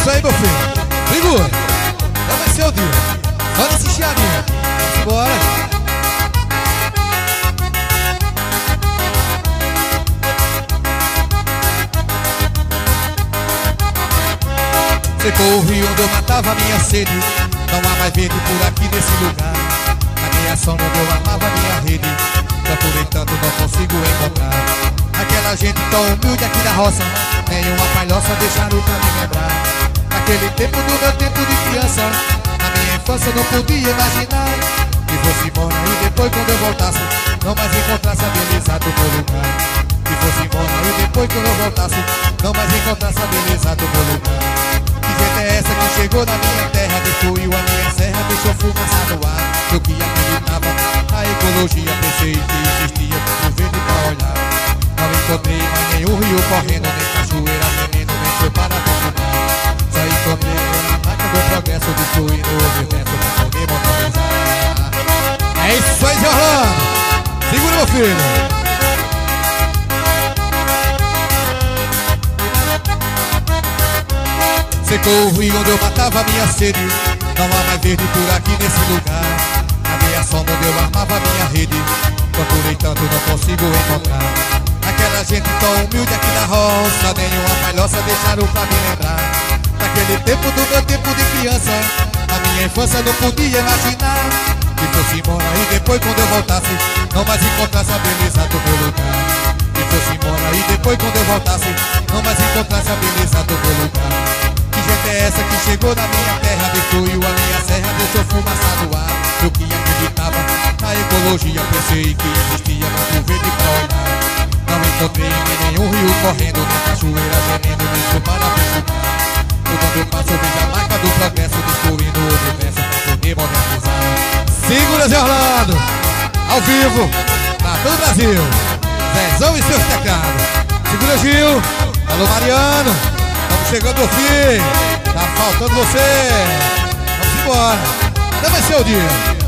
isso aí, meu filho. Segura. Já vai ser o dia. Só nesse chiadinho. Bora. Secou o rio onde eu matava minha sede. Não há mais verde por aqui nesse lugar. Na minha sombra onde eu amava minha rede. Procurei tanto, não consigo encontrar. Aquela gente tão humilde aqui da roça. Nenhuma palhoça deixaram pra me lembrar. Naquele tempo do meu tempo de criança, na minha infância eu não podia imaginar que fosse embora e depois quando eu voltasse não mais encontrasse a beleza do meu lugar. Que fosse embora e depois quando eu voltasse não mais encontrasse a beleza do meu lugar. Que gente é essa que chegou na minha terra, destruiu a minha serra, deixou fumaça no ar. Eu que acreditava na ecologia, pensei que existia tudo verde pra olhar. Não encontrei mais nenhum rio correndo, nem cachoeira veneno, nem foi para perfumar. Só encontrei a marca do progresso, destruindo o universo pra poder modernizar. É isso aí, Zé Orlando. Segura, meu filho. Secou o rio onde eu matava minha sede. Não há mais verde por aqui nesse lugar. Na minha sombra onde eu armava minha rede. Procurei tanto, não consigo encontrar. Aquela gente tão humilde aqui na roça, nenhuma palhoça deixaram pra me lembrar. Naquele tempo do meu tempo de criança, na minha infância não podia imaginar que fosse embora e depois quando eu voltasse não mais encontrasse a beleza do meu lugar. Que fosse embora e depois quando eu voltasse não mais encontrasse a beleza do meu lugar. Que gente é essa que chegou na minha terra, destruiu a minha serra, deixou fumaça no ar. Eu que acreditava na ecologia, pensei que existia muito verde pra olhar. Não encontrei nenhum rio correndo, nem cachoeira veneno, nem foi para perfumar. Por onde eu passo eu vejo a marca do progresso, destruindo o universo pra poder modernizar. Segura, Zé Orlando, ao vivo, pra todo o Brasil. Zezão e seus teclados. Segura, Gil. Alô, Mariano. Estamos chegando ao fim. Tá faltando você. Vamos embora. Até vai ser o dia.